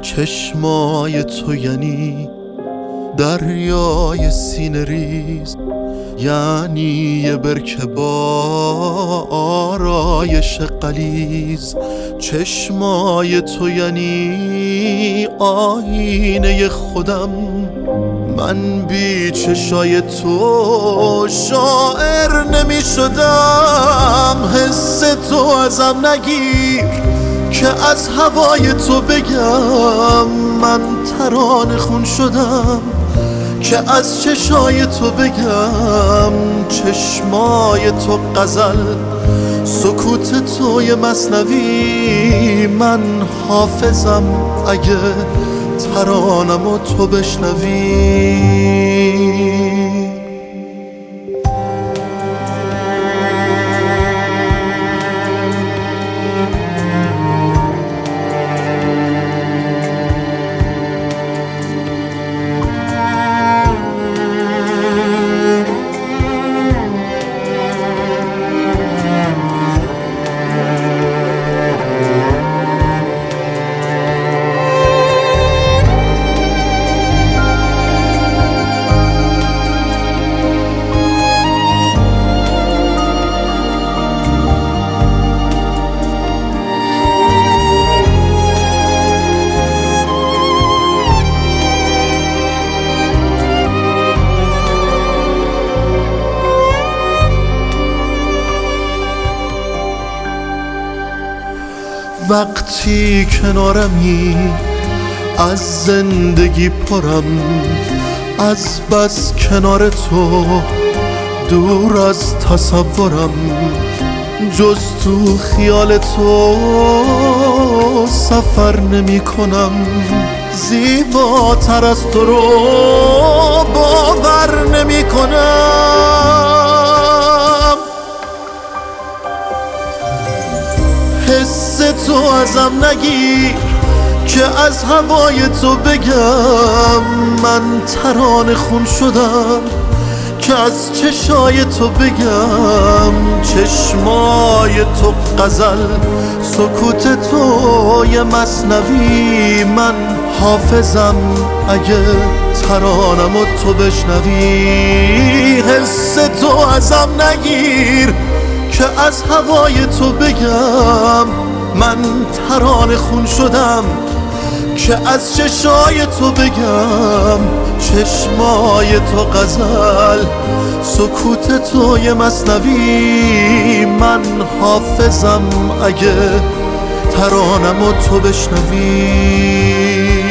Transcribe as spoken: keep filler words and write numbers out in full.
چشمای تو یعنی دریای سینه ریز، یعنی یه برکه با آرایش غلیظ. چشمای تو یعنی آینه خودم، من بی چشای تو شاعر نمی شدم. حس تو ازم نگیر که از هوای تو بگم، من ترانه خون شدم که از چشای تو بگم. چشمای تو غزل، سکوت تو یه مثنوی، من حافظم اگه ترانمو تو بشنوی. وقتی کنارمی از زندگی پرم، از بس کنار تو دور از تصورم. جز تو خیال تو سفر نمی کنم، زیباتر از تو رو باور نمی کنم. حس تو ازم نگیر که از هوای تو بگم، من ترانه خون شدم که از چشای تو بگم. چشمای تو غزل، سکوت تو یه مثنوی، من حافظم اگه ترانمو تو بشنوی. حس تو ازم نگیر که از هوای تو بگم، من ترانه خون شدم که از چشای تو بگم. چشمای تو غزل، سکوت تو یه مثنوی، من حافظم اگه ترانمو تو بشنوی.